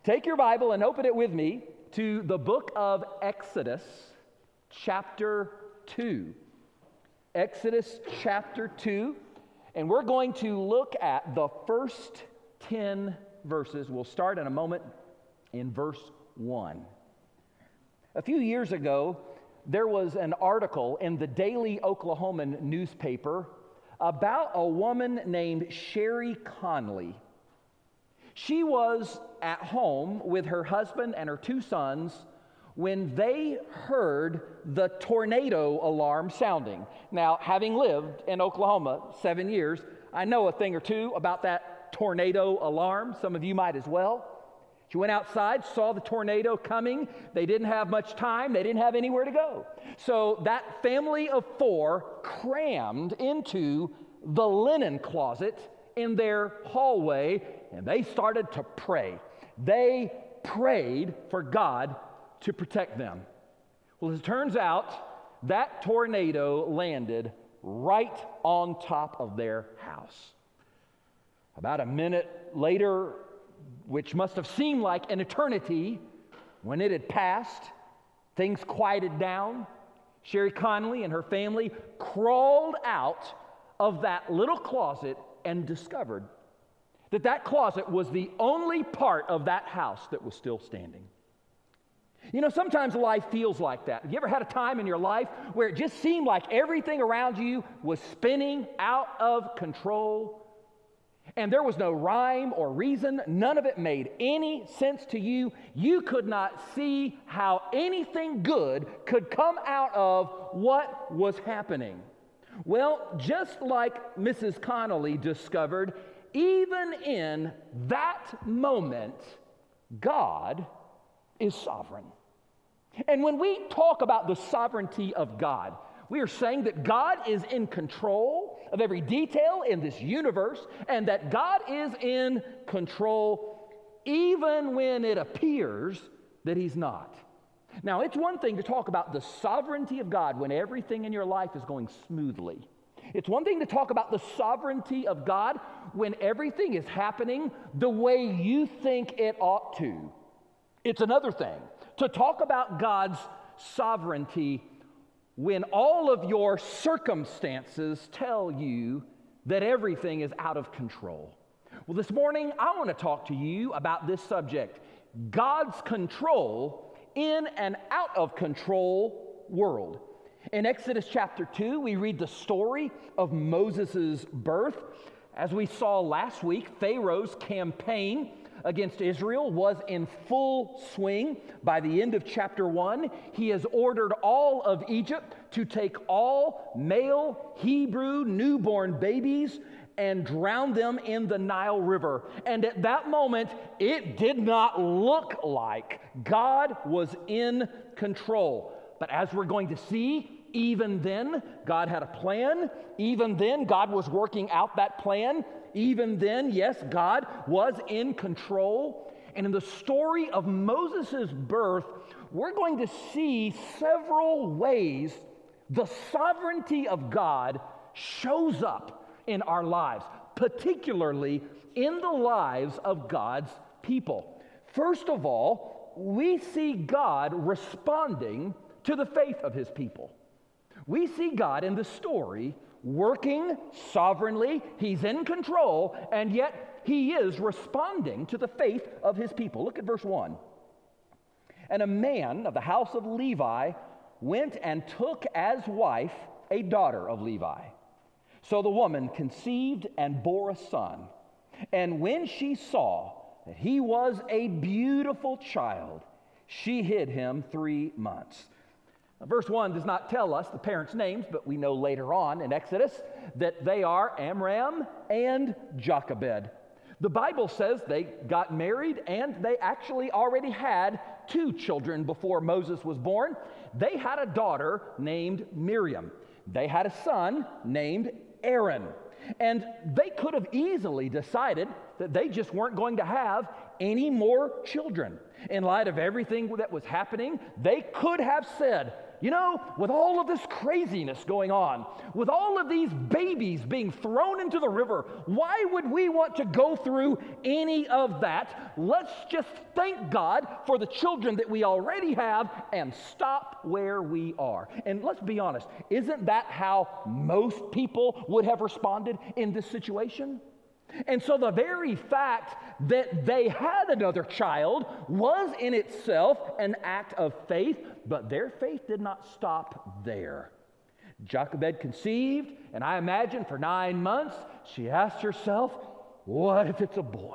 Take your Bible and open it with me to the book of Exodus, chapter 2. Exodus chapter 2, and we're going to look at the first 10 verses. We'll start in a moment in verse 1. A few years ago, there was an article in the Daily Oklahoman newspaper about a woman named Sherry Conley. She was at home with her husband and her two sons when they heard the tornado alarm sounding. Now, having lived in Oklahoma 7 years, I know a thing or two about that tornado alarm. Some of you might as well. She went outside, saw the tornado coming. They didn't have much time. They didn't have anywhere to go. So that family of four crammed into the linen closet in their hallway, and they started to pray. They prayed for God to protect them. Well, as it turns out, that tornado landed right on top of their house. About a minute later, which must have seemed like an eternity, when it had passed, things quieted down. Sherry Conley and her family crawled out of that little closet and discovered that that closet was the only part of that house that was still standing. You know, sometimes life feels like that. Have you ever had a time in your life where it just seemed like everything around you was spinning out of control? And there was no rhyme or reason. None of it made any sense to you. You could not see how anything good could come out of what was happening. Well, just like Mrs. Connolly discovered, even in that moment, God is sovereign. And when we talk about the sovereignty of God, we are saying that God is in control of every detail in this universe, and that God is in control even when it appears that He's not. Now, it's one thing to talk about the sovereignty of God when everything in your life is going smoothly. It's one thing to talk about the sovereignty of God when everything is happening the way you think it ought to. It's another thing to talk about God's sovereignty when all of your circumstances tell you that everything is out of control. Well, this morning, I want to talk to you about this subject, God's control in an out of control world. In Exodus chapter 2, we read the story of Moses' birth. As we saw last week, Pharaoh's campaign against Israel was in full swing. By the end of chapter 1, he has ordered all of Egypt to take all male Hebrew newborn babies and drown them in the Nile River. And at that moment, it did not look like God was in control. But as we're going to see, even then, God had a plan. Even then, God was working out that plan. Even then, yes, God was in control. And in the story of Moses' birth, we're going to see several ways the sovereignty of God shows up in our lives, particularly in the lives of God's people. First of all, we see God responding to the faith of His people. We see God in the story working sovereignly. He's in control, and yet He is responding to the faith of His people. Look at verse 1. And a man of the house of Levi went and took as wife a daughter of Levi. So the woman conceived and bore a son. And when she saw that he was a beautiful child, she hid him 3 months. Now, verse 1 does not tell us the parents' names, but we know later on in Exodus that they are Amram and Jochebed. The Bible says they got married, and they actually already had 2 children before Moses was born. They had a daughter named Miriam. They had a son named Aaron. And they could have easily decided that they just weren't going to have any more children. In light of everything that was happening, they could have said, you know, with all of this craziness going on, with all of these babies being thrown into the river, why would we want to go through any of that? Let's just thank God for the children that we already have and stop where we are. And let's be honest, isn't that how most people would have responded in this situation? And so the very fact that they had another child was in itself an act of faith, but their faith did not stop there. Jochebed conceived, and I imagine for 9 months, she asked herself, what if it's a boy?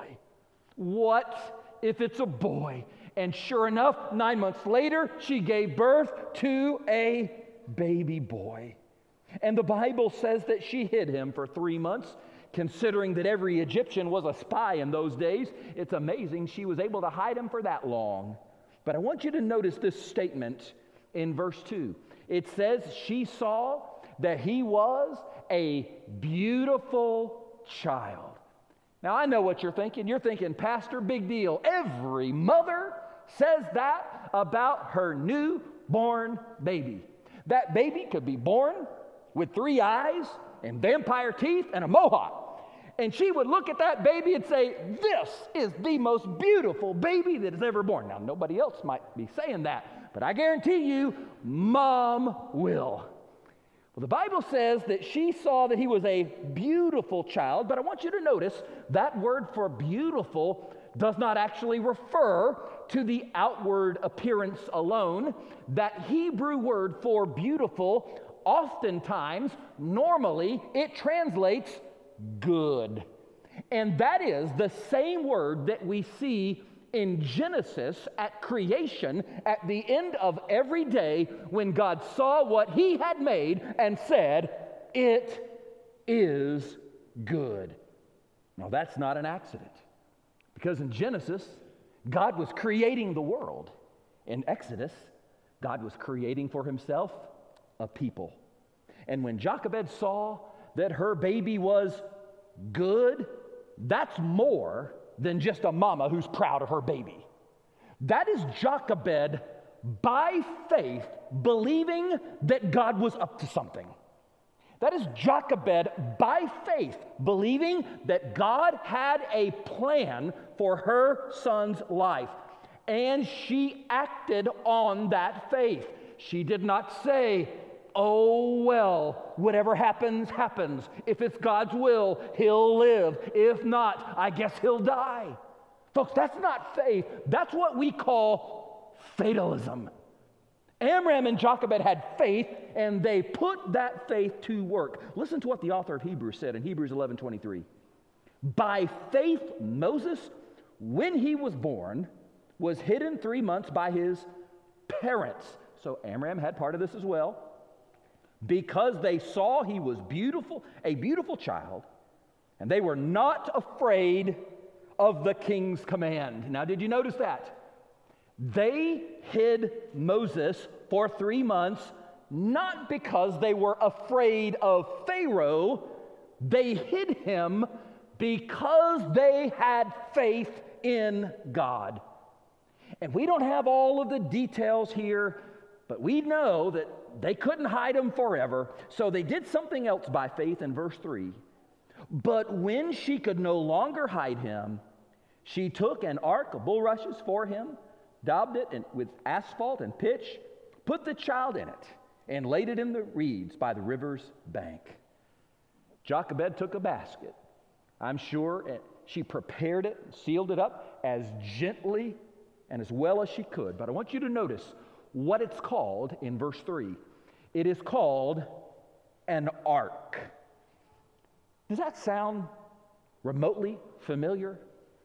What if it's a boy? And sure enough, 9 months later, she gave birth to a baby boy. And the Bible says that she hid him for 3 months. Considering that every Egyptian was a spy in those days, it's amazing she was able to hide him for that long. But I want you to notice this statement in verse 2. It says she saw that he was a beautiful child. Now I know what you're thinking. You're thinking, Pastor, big deal. Every mother says that about her newborn baby. That baby could be born with 3 eyes and vampire teeth and a mohawk. And she would look at that baby and say, this is the most beautiful baby that is ever born. Now, nobody else might be saying that, but I guarantee you, Mom will. Well, the Bible says that she saw that he was a beautiful child, but I want you to notice that word for beautiful does not actually refer to the outward appearance alone. That Hebrew word for beautiful, oftentimes, normally, it translates good. And that is the same word that we see in Genesis at creation, at the end of every day, when God saw what he had made and said, it is good. Now that's not an accident, because in Genesis, God was creating the world. In Exodus, God was creating for himself a people. And when Jochebed saw that her baby was good, that's more than just a mama who's proud of her baby. That is Jochebed by faith believing that God was up to something. That is Jochebed by faith believing that God had a plan for her son's life. And she acted on that faith. She did not say, oh, well, whatever happens, happens. If it's God's will, he'll live. If not, I guess he'll die. Folks, that's not faith. That's what we call fatalism. Amram and Jochebed had faith, and they put that faith to work. Listen to what the author of Hebrews said in Hebrews 11:23. By faith, Moses, when he was born, was hidden 3 months by his parents. So Amram had part of this as well. Because they saw he was beautiful, a beautiful child, and they were not afraid of the king's command. Now, did you notice that? They hid Moses for 3 months, not because they were afraid of Pharaoh. They hid him because they had faith in God. And we don't have all of the details here, but we know that they couldn't hide him forever, so they did something else by faith in verse 3. But when she could no longer hide him, she took an ark of bulrushes for him, daubed it with asphalt and pitch, put the child in it, and laid it in the reeds by the river's bank. Jochebed took a basket. I'm sure she prepared it, sealed it up as gently and as well as she could. But I want you to notice what it's called in verse 3. It is called an ark. Does that sound remotely familiar?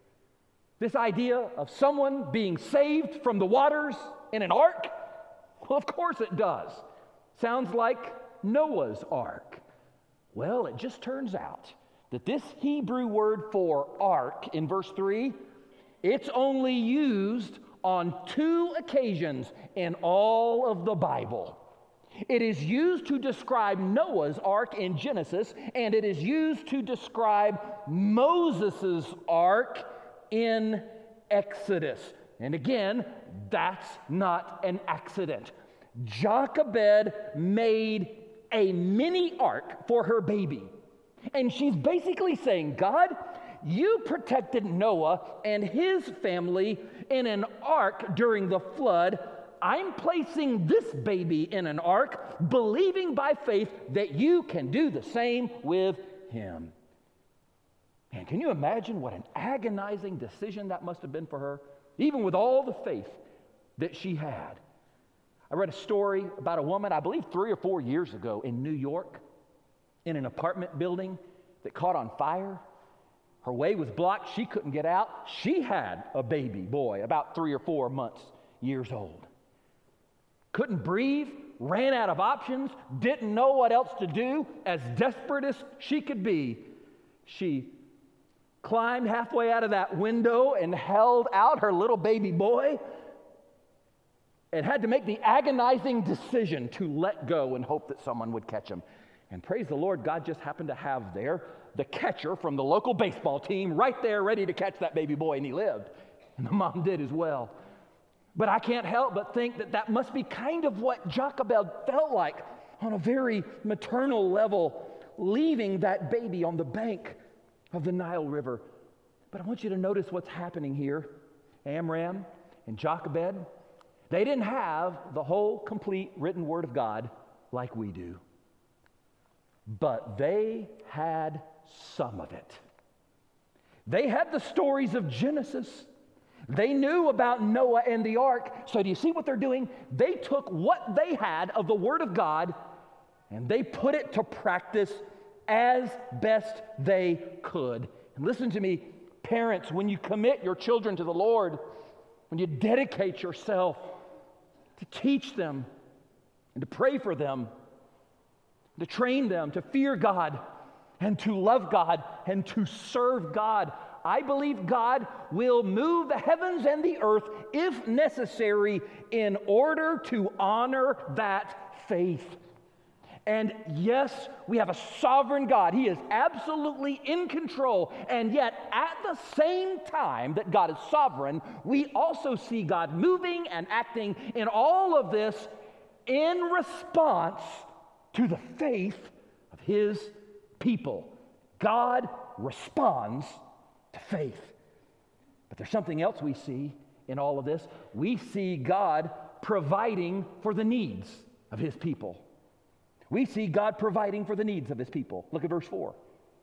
This idea of someone being saved from the waters in an ark? Well, of course it does. Sounds like Noah's ark. Well, it just turns out that this Hebrew word for ark in verse 3, it's only used on 2 occasions in all of the Bible. It is used to describe Noah's ark in Genesis, and it is used to describe Moses' ark in Exodus. And again, that's not an accident. Jochebed made a mini ark for her baby. And she's basically saying, God, you protected Noah and his family in an ark during the flood. I'm placing this baby in an ark, believing by faith that you can do the same with him. And can you imagine what an agonizing decision that must have been for her, even with all the faith that she had? I read a story about a woman, I believe 3 or 4 years ago in New York, in an apartment building that caught on fire. Her way was blocked. She couldn't get out. She had a baby boy, about 3 or 4 years old. Couldn't breathe, ran out of options, didn't know what else to do. As desperate as she could be, she climbed halfway out of that window and held out her little baby boy and had to make the agonizing decision to let go and hope that someone would catch him. And praise the Lord, God just happened to have there the catcher from the local baseball team right there ready to catch that baby boy, and he lived. And the mom did as well. But I can't help but think that that must be kind of what Jochebed felt like on a very maternal level, leaving that baby on the bank of the Nile River. But I want you to notice what's happening here. Amram and Jochebed, they didn't have the whole complete written word of God like we do. But they had some of it. They had the stories of Genesis. They knew about Noah and the ark. So do you see what they're doing? They took what they had of the Word of God and they put it to practice as best they could. And listen to me, parents, when you commit your children to the Lord, when you dedicate yourself to teach them and to pray for them, to train them to fear God and to love God and to serve God, I believe God will move the heavens and the earth, if necessary, in order to honor that faith. And yes, we have a sovereign God. He is absolutely in control. And yet, at the same time that God is sovereign, we also see God moving and acting in all of this in response to the faith of His people. God responds to faith. But there's something else we see in all of this. We see God providing for the needs of His people. We see God providing for the needs of His people. Look at verse 4.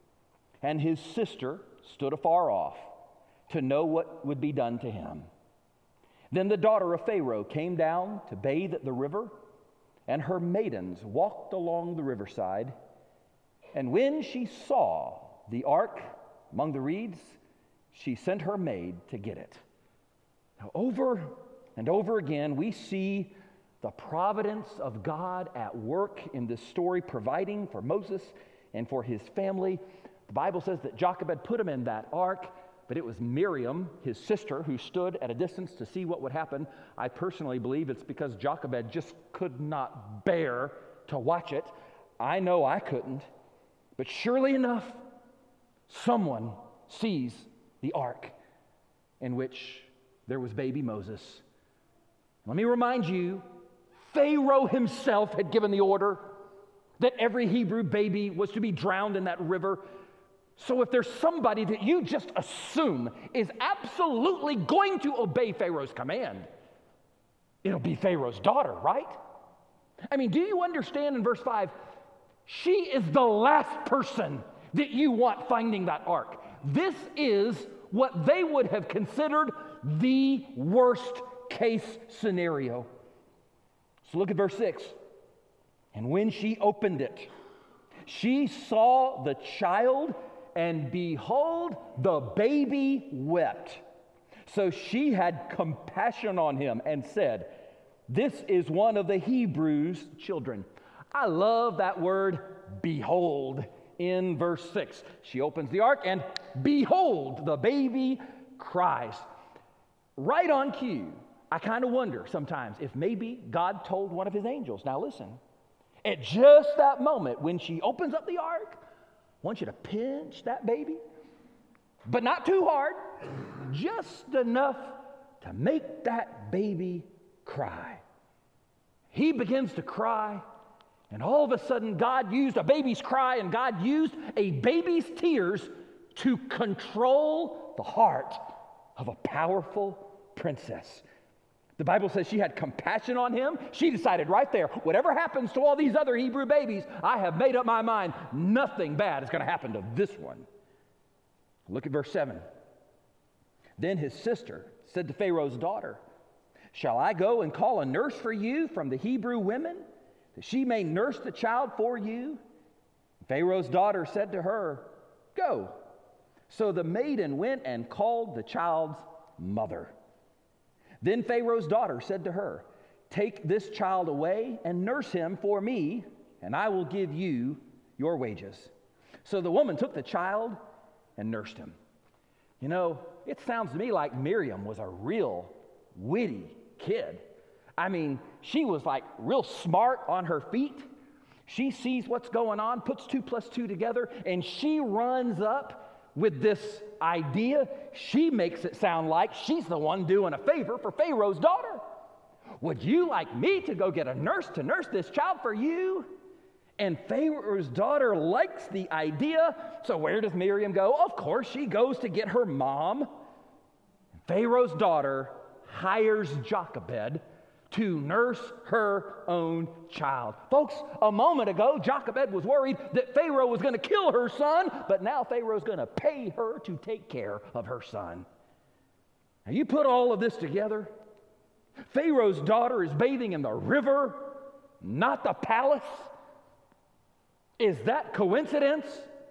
And his sister stood afar off to know what would be done to him. Then the daughter of Pharaoh came down to bathe at the river, and her maidens walked along the riverside. And when she saw the ark among the reeds, she sent her maid to get it. Now, over and over again, we see the providence of God at work in this story, providing for Moses and for his family. The Bible says that Jochebed put him in that ark, but it was Miriam, his sister, who stood at a distance to see what would happen. I personally believe it's because Jochebed just could not bear to watch it. I know I couldn't. But surely enough, someone sees the ark in which there was baby Moses. Let me remind you, Pharaoh himself had given the order that every Hebrew baby was to be drowned in that river. So if there's somebody that you just assume is absolutely going to obey Pharaoh's command, it'll be Pharaoh's daughter, right? I mean, do you understand in verse 5? She is the last person that you want finding that ark. This is what they would have considered the worst case scenario. So look at verse 6. And when she opened it, she saw the child, and behold, the baby wept. So she had compassion on him and said, "This is one of the Hebrews' children." I love that word, behold, in verse 6. She opens the ark, and behold, the baby cries. Right on cue. I kind of wonder sometimes if maybe God told one of His angels, now listen, at just that moment when she opens up the ark, I want you to pinch that baby, but not too hard. just enough to make that baby cry. He begins to cry, and all of a sudden God used a baby's cry and God used a baby's tears to control the heart of a powerful princess. The Bible says she had compassion on him. She decided right there, whatever happens to all these other Hebrew babies, I have made up my mind, nothing bad is going to happen to this one. Look at verse 7. Then his sister said to Pharaoh's daughter, shall I go and call a nurse for you from the Hebrew women, that she may nurse the child for you? Pharaoh's daughter said to her, go. So the maiden went and called the child's mother. Then Pharaoh's daughter said to her, take this child away and nurse him for me, and I will give you your wages. So the woman took the child and nursed him. You know, it sounds to me like Miriam was a real witty kid. I mean, she was like real smart on her feet. She sees what's going on, puts 2 plus 2 together, and she runs up with this idea. She makes it sound like she's the one doing a favor for Pharaoh's daughter. Would you like me to go get a nurse to nurse this child for you? And Pharaoh's daughter likes the idea. So where does Miriam go? Of course, she goes to get her mom. Pharaoh's daughter hires Jochebed to nurse her own child. Folks, a moment ago, Jochebed was worried that Pharaoh was going to kill her son, but now Pharaoh's going to pay her to take care of her son. Now you put all of this together, Pharaoh's daughter is bathing in the river, not the palace. Is that coincidence?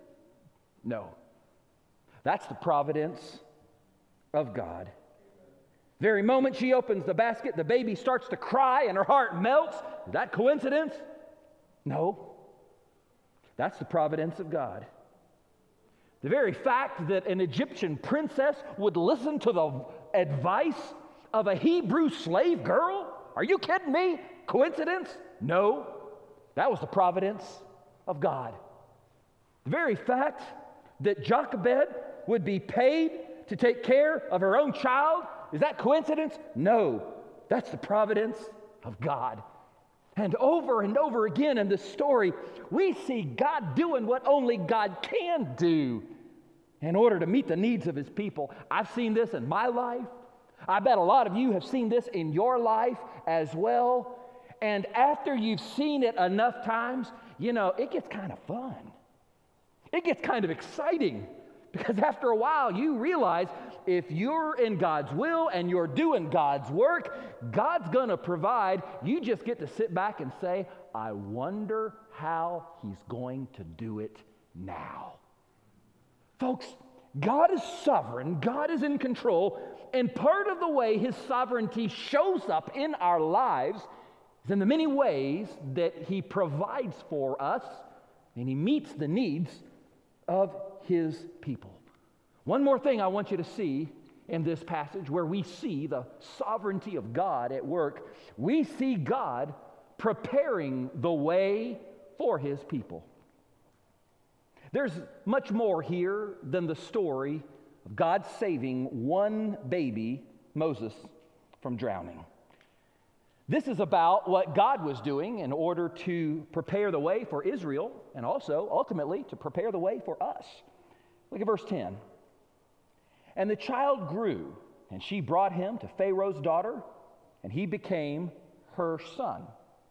No. That's the providence of God. Very moment she opens the basket, the baby starts to cry and her heart melts. Is that coincidence? No. That's the providence of God. The very fact that an Egyptian princess would listen to the advice of a Hebrew slave girl? Are you kidding me? Coincidence? No. That was the providence of God. The very fact that Jochebed would be paid to take care of her own child, is that coincidence? No. That's the providence of God. And over again in this story, we see God doing what only God can do in order to meet the needs of his people. I've seen this in my life. I bet a lot of you have seen this in your life as well. And after you've seen it enough times, you know, it gets kind of fun. It gets kind of exciting. Because after a while, you realize if you're in God's will and you're doing God's work, God's going to provide. You just get to sit back and say, I wonder how he's going to do it now. Folks, God is sovereign. God is in control. And part of the way his sovereignty shows up in our lives is in the many ways that he provides for us and he meets the needs of his people. One more thing I want you to see in this passage where we see the sovereignty of God at work. We see God preparing the way for his people. There's much more here than the story of God saving one baby, Moses, from drowning. This is about what God was doing in order to prepare the way for Israel and also, ultimately, to prepare the way for us. Look at verse 10. And the child grew, and she brought him to Pharaoh's daughter, and he became her son.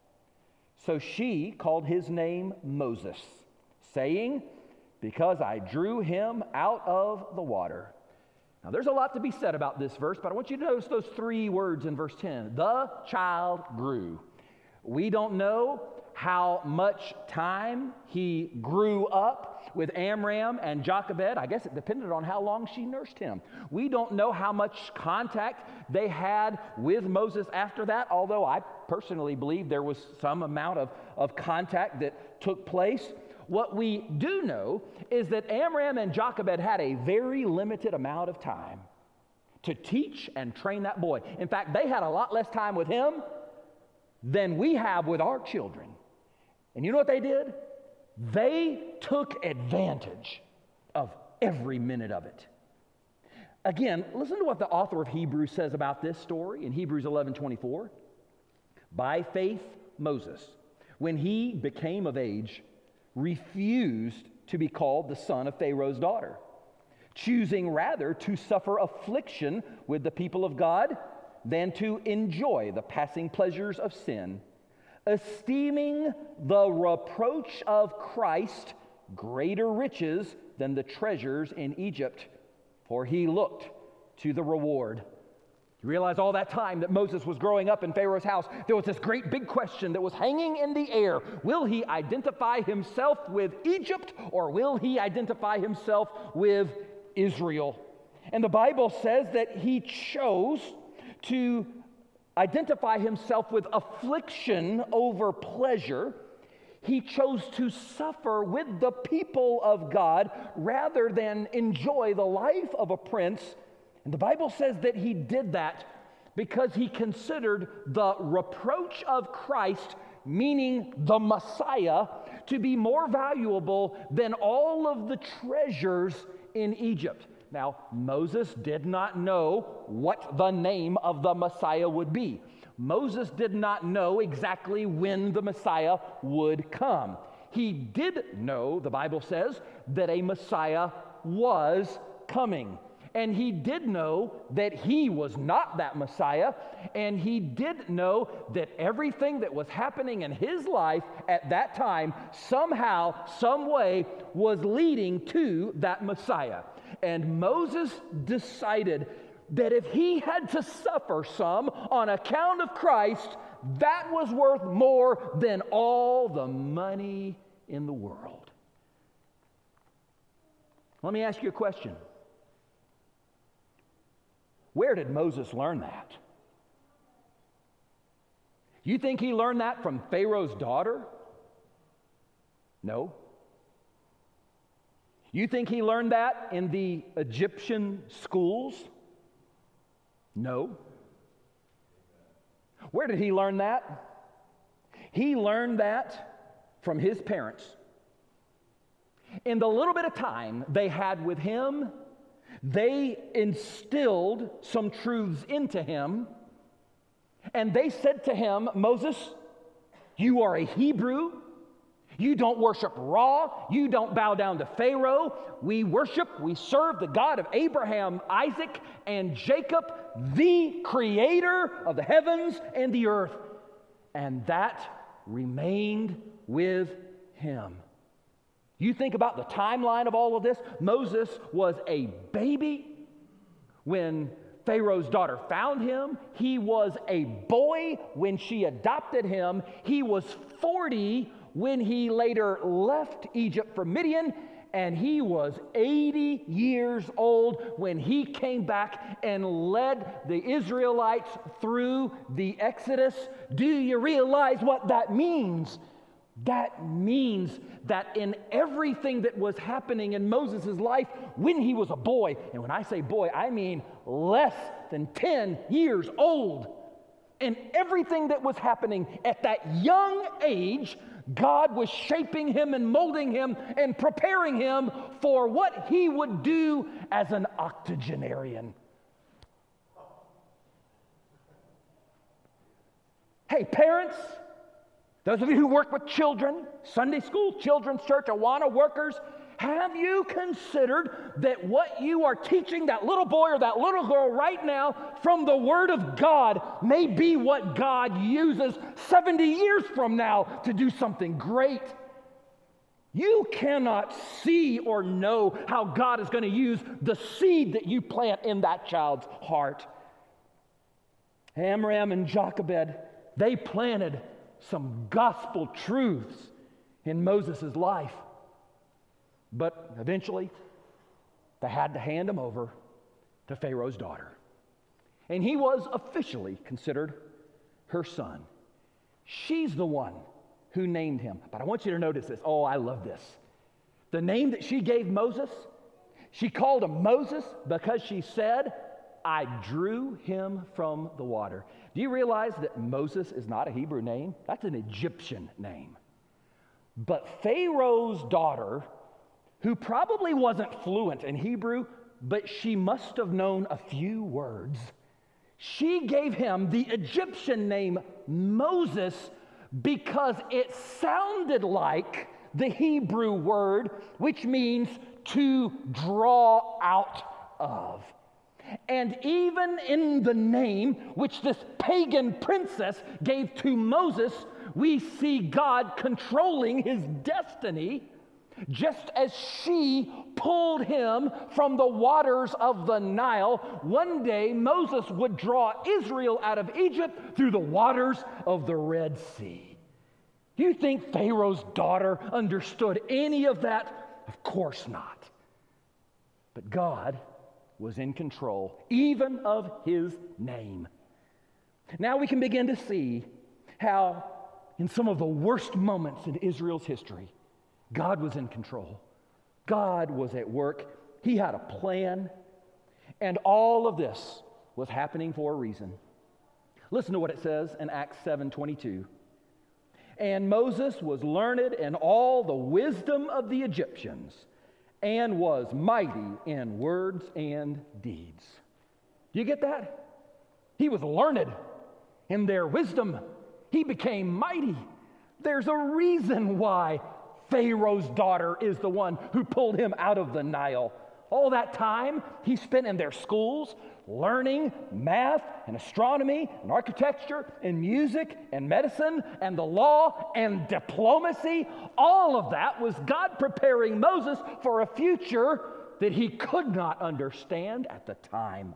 So she called his name Moses, saying, because I drew him out of the water. Now, there's a lot to be said about this verse, but I want you to notice those 3 words in verse 10. The child grew. We don't know how much time he grew up with Amram and Jochebed. I guess it depended on how long she nursed him. We don't know how much contact they had with Moses after that, although I personally believe there was some amount of contact that took place. What we do know is that Amram and Jochebed had a very limited amount of time to teach and train that boy. In fact, they had a lot less time with him than we have with our children. And you know what they did? They took advantage of every minute of it. Again, listen to what the author of Hebrews says about this story in Hebrews 11:24. By faith, Moses, when he became of age, refused to be called the son of Pharaoh's daughter, choosing rather to suffer affliction with the people of God than to enjoy the passing pleasures of sin, esteeming the reproach of Christ greater riches than the treasures in Egypt, for he looked to the reward. You realize all that time that Moses was growing up in Pharaoh's house, there was this great big question that was hanging in the air. Will he identify himself with Egypt, or will he identify himself with Israel? And the Bible says that he chose to identify himself with affliction over pleasure. He chose to suffer with the people of God rather than enjoy the life of a prince. And the Bible says that he did that because he considered the reproach of Christ, meaning the Messiah, to be more valuable than all of the treasures in Egypt. Now, Moses did not know what the name of the Messiah would be. Moses did not know exactly when the Messiah would come. He did know, the Bible says, that a Messiah was coming. And he did know that he was not that Messiah, and he did know that everything that was happening in his life at that time, somehow, some way, was leading to that Messiah. And Moses decided that if he had to suffer some on account of Christ, that was worth more than all the money in the world. Let me ask you a question. Where did Moses learn that? You think he learned that from Pharaoh's daughter? No. You think he learned that in the Egyptian schools? No. Where did he learn that? He learned that from his parents. In the little bit of time they had with him, they instilled some truths into him, and they said to him, Moses, you are a Hebrew. You don't worship Ra. You don't bow down to Pharaoh. We serve the God of Abraham, Isaac, and Jacob, the creator of the heavens and the earth. And that remained with him. You think about the timeline of all of this. Moses was a baby when Pharaoh's daughter found him. He was a boy when she adopted him. He was 40 when he later left Egypt for Midian, and he was 80 years old when he came back and led the Israelites through the Exodus. Do you realize what that means? That means that in everything that was happening in Moses' life when he was a boy, and when I say boy, I mean less than 10 years old, and everything that was happening at that young age, God was shaping him and molding him and preparing him for what he would do as an octogenarian. Hey, parents, those of you who work with children, Sunday school, children's church, Awana workers, have you considered that what you are teaching that little boy or that little girl right now from the Word of God may be what God uses 70 years from now to do something great? You cannot see or know how God is going to use the seed that you plant in that child's heart. Amram and Jochebed, they planted some gospel truths in Moses' life. But eventually, they had to hand him over to Pharaoh's daughter. And he was officially considered her son. She's the one who named him. But I want you to notice this. Oh, I love this. The name that she gave Moses, she called him Moses because she said, I drew him from the water. Do you realize that Moses is not a Hebrew name? That's an Egyptian name. But Pharaoh's daughter, who probably wasn't fluent in Hebrew, but she must have known a few words. She gave him the Egyptian name Moses because it sounded like the Hebrew word, which means to draw out of. And even in the name which this pagan princess gave to Moses, we see God controlling his destiny, just as she pulled him from the waters of the Nile. One day Moses would draw Israel out of Egypt through the waters of the Red Sea. Do you think Pharaoh's daughter understood any of that? Of course not. But God was in control, even of his name. Now we can begin to see how, in some of the worst moments in Israel's history, God was in control. God was at work. He had a plan. And all of this was happening for a reason. Listen to what it says in Acts 7:22. And Moses was learned in all the wisdom of the Egyptians, and was mighty in words and deeds. Do you get that? He was learned in their wisdom. He became mighty. There's a reason why Pharaoh's daughter is the one who pulled him out of the Nile. All that time he spent in their schools learning math and astronomy and architecture and music and medicine and the law and diplomacy. All of that was God preparing Moses for a future that he could not understand at the time.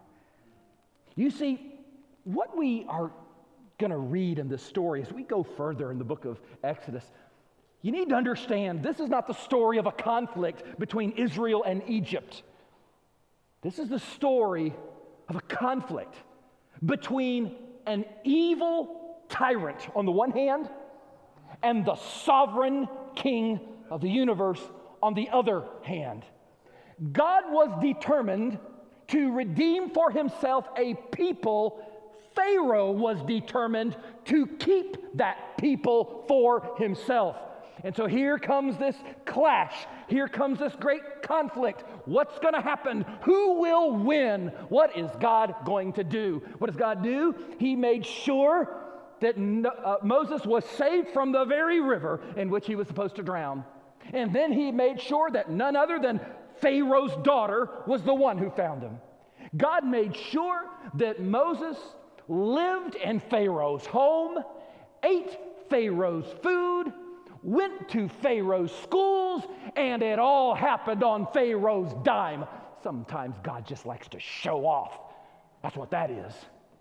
You see, what we are going to read in this story as we go further in the book of Exodus, you need to understand this is not the story of a conflict between Israel and Egypt. This is the story of a conflict between an evil tyrant on the one hand and the sovereign king of the universe on the other hand. God was determined to redeem for himself a people. Pharaoh was determined to keep that people for himself. And so here comes this clash. Here comes this great conflict. What's going to happen? Who will win? What is God going to do? What does God do? He made sure that Moses was saved from the very river in which he was supposed to drown. And then he made sure that none other than Pharaoh's daughter was the one who found him. God made sure that Moses lived in Pharaoh's home, ate Pharaoh's food, went to Pharaoh's schools, and it all happened on Pharaoh's dime. Sometimes God just likes to show off. That's what that is.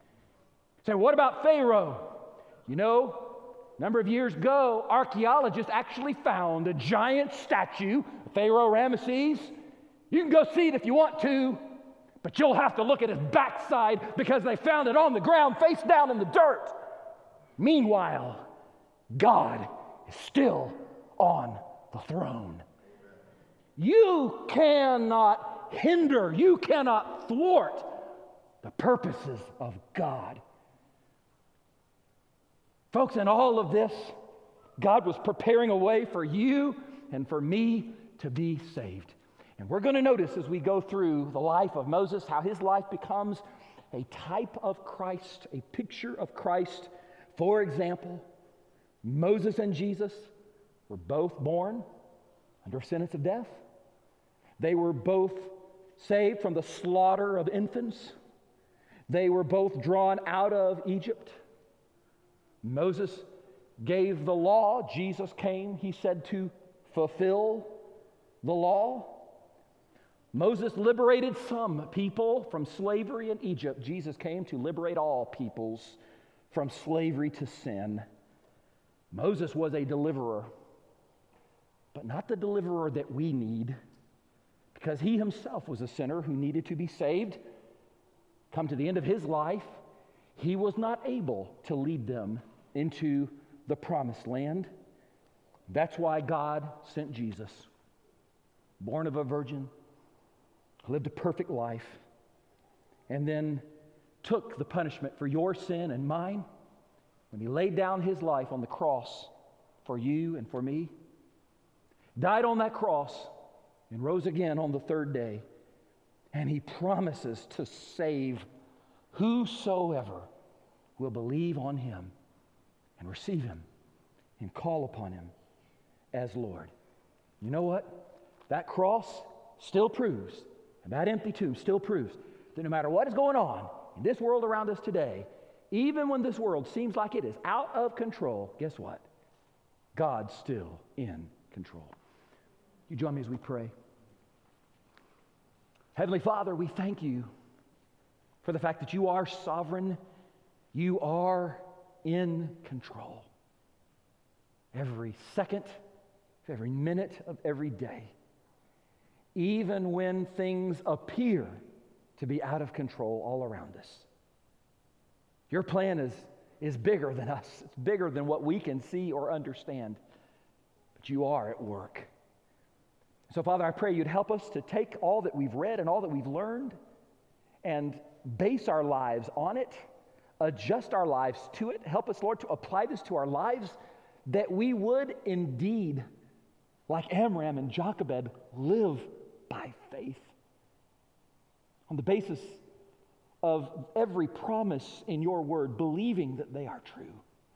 So what about Pharaoh? You know, a number of years ago, archaeologists actually found a giant statue of Pharaoh Ramesses. You can go see it if you want to, but you'll have to look at his backside because they found it on the ground, face down in the dirt. Meanwhile, God is still on the throne. You cannot hinder, you cannot thwart the purposes of God. Folks, in all of this, God was preparing a way for you and for me to be saved. And we're going to notice as we go through the life of Moses how his life becomes a type of Christ, a picture of Christ. For example, Moses and Jesus were both born under a sentence of death. They were both saved from the slaughter of infants. They were both drawn out of Egypt. Moses gave the law. Jesus came, he said, to fulfill the law. Moses liberated some people from slavery in Egypt. Jesus came to liberate all peoples from slavery to sin. Moses was a deliverer, but not the deliverer that we need, because he himself was a sinner who needed to be saved. Come to the end of his life, he was not able to lead them into the promised land. That's why God sent Jesus, born of a virgin, lived a perfect life, and then took the punishment for your sin and mine when he laid down his life on the cross for you and for me, died on that cross and rose again on the third day. And he promises to save whosoever will believe on him and receive him and call upon him as Lord. You know what? That cross still proves, and that empty tomb still proves, that no matter what is going on in this world around us today, even when this world seems like it is out of control, guess what? God's still in control. You join me as we pray. Heavenly Father, we thank you for the fact that you are sovereign. You are in control. Every second, every minute of every day. Even when things appear to be out of control all around us. Your plan is bigger than us. It's bigger than what we can see or understand. But you are at work. So, Father, I pray you'd help us to take all that we've read and all that we've learned and base our lives on it, adjust our lives to it. Help us, Lord, to apply this to our lives, that we would indeed, like Amram and Jochebed, live by faith on the basis of every promise in your word, believing that they are true,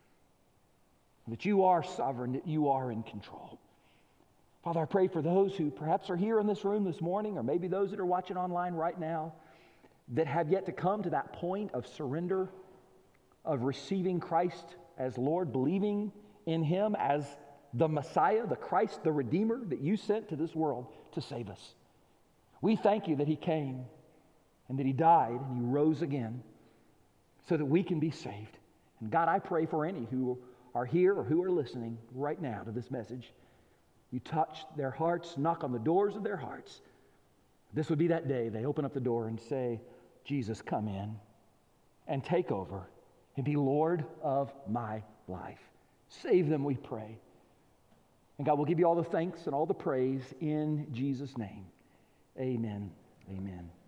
that you are sovereign, that you are in control. Father, I pray for those who perhaps are here in this room this morning, or maybe those that are watching online right now, that have yet to come to that point of surrender, of receiving Christ as Lord, believing in him as the Messiah, the Christ, the Redeemer that you sent to this world to save us. We thank you that he came and that he died and he rose again so that we can be saved. And God, I pray for any who are here or who are listening right now to this message, you touch their hearts, knock on the doors of their hearts. This would be that day they open up the door and say, Jesus, come in and take over and be Lord of my life. Save them, we pray. And God will give you all the thanks and all the praise in Jesus' name. Amen. Amen.